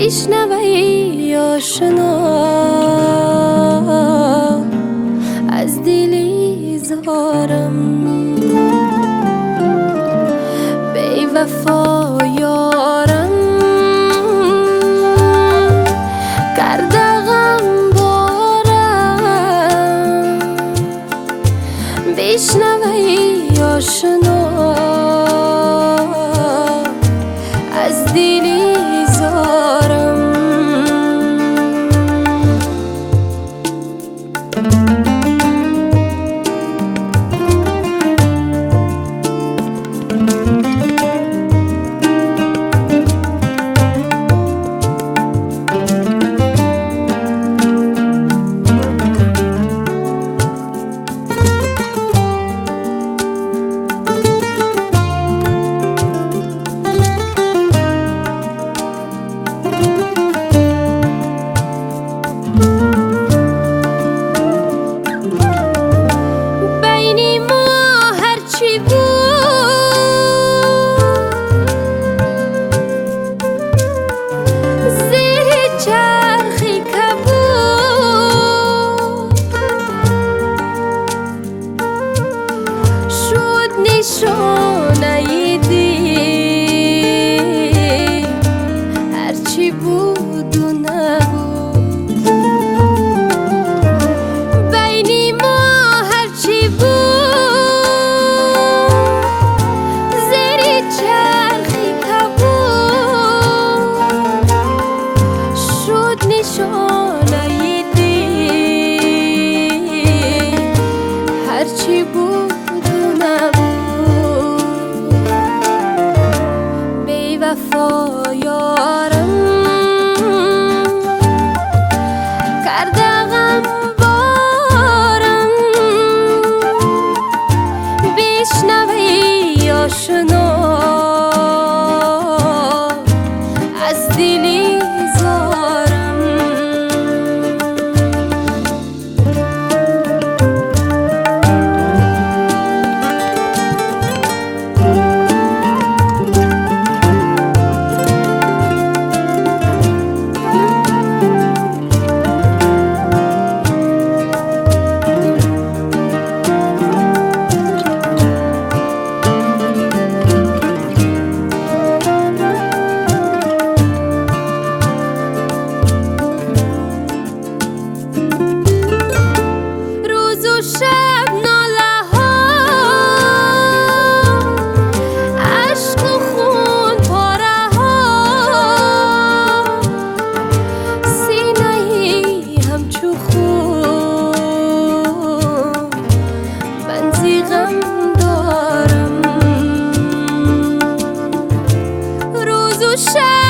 بشنوی آشنا از دلی زارم بی وفا یارم کرده غم بارم بشنوی آشنا از دلی زارم نشانه دی هرچی بود و نبود بین ما هرچی بود زیر چرخی کبود شد نشانه دی هرچی بود و نبود وفا یارم کرده غم بارم بشنوی آشنا از دلی زارم شب ناله ها عشق و خون پاره ها سینه همچو خون بنزی غم دارم روز و شب